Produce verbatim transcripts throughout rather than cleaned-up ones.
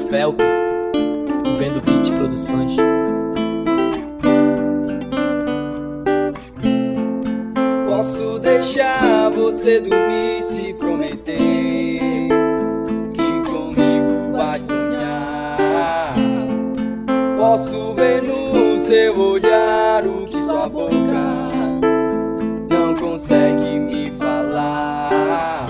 Felp, Vendo Beat Produções. Posso deixar você dormir se prometer que comigo vai sonhar. Posso ver no seu olhar o que sua boca não consegue me falar.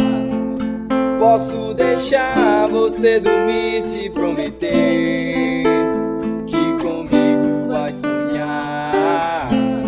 Posso deixar você dormir se prometer que comigo vai sonhar.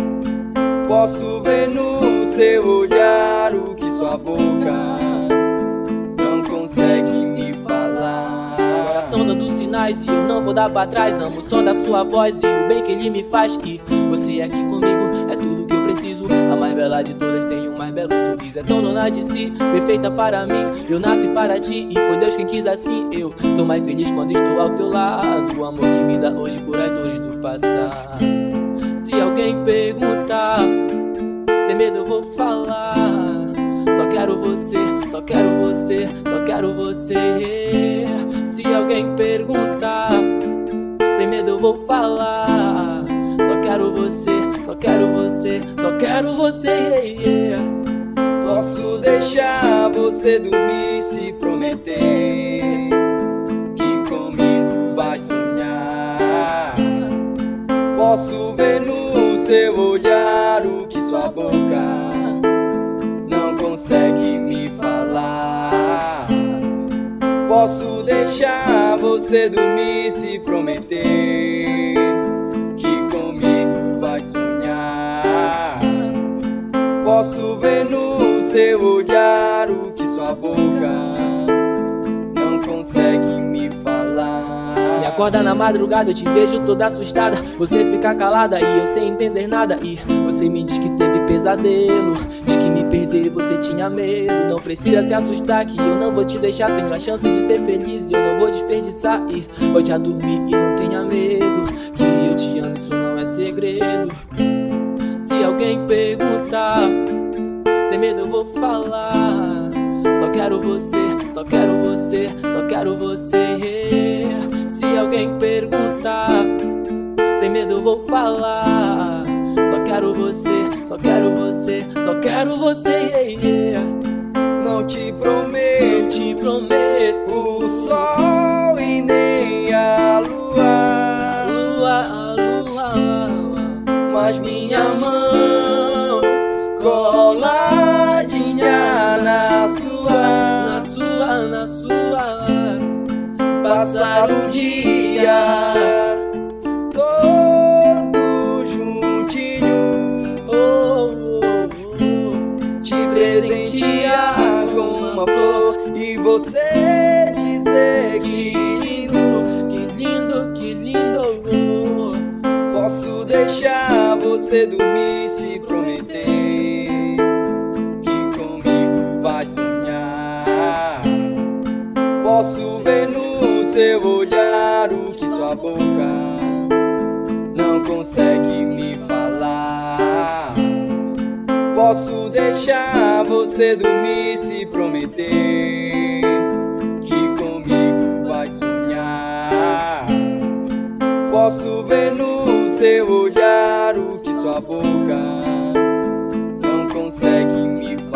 Posso ver no seu olhar o que sua boca não consegue me falar. Coração dando sinais e eu não vou dar pra trás. Amo o som da sua voz e o bem que ele me faz. E você aqui comigo é tudo que eu preciso. A mais bela de todas tem o mais belo sorriso. É tão dona de si, perfeita para mim. Eu nasci para ti e foi Deus quem quis assim. Eu sou mais feliz quando estou ao teu lado. O amor que me dá hoje cura as dores do passado. Se alguém perguntar, sem medo eu vou falar. Só quero você, só quero você, só quero você. Se alguém perguntar, sem medo eu vou falar. Só quero você, só quero você, só quero você, yeah. Posso deixar você dormir se prometer que comigo vai sonhar. Posso ver no seu olhar o que sua boca não consegue me falar. Posso deixar você dormir se prometer que comigo vai sonhar. Posso ver no seu olhar o que sua boca não consegue me falar. Me acorda na madrugada, eu te vejo toda assustada. Você fica calada e eu sem entender nada. E você me diz que teve pesadelo, de que me perder você tinha medo. Não precisa se assustar que eu não vou te deixar. Tenho a chance de ser feliz e eu não vou desperdiçar. E volte a dormir e não tenha medo, que eu te amo, isso não é segredo. Se alguém perguntar, sem medo eu vou falar. Só quero você, só quero você, só quero você. Se alguém perguntar, sem medo eu vou falar. Só quero você, só quero você, só quero você, yeah. Não te prometo, Te prometo o sol e nem a lua, a lua, a lua, mas minha mão coladinha na sua, na sua, na sua. passar o dia todo juntinho, Oh, oh, oh. te presentear com uma flor e você dizer que lindo. Que lindo, que lindo. Posso deixar você dormir se prometer que comigo vai sonhar. Posso ver no seu olhar o que sua boca não consegue me falar. Posso deixar você dormir se prometer que comigo vai sonhar. Posso ver no seu olhar o que sua boca não consegue me falar.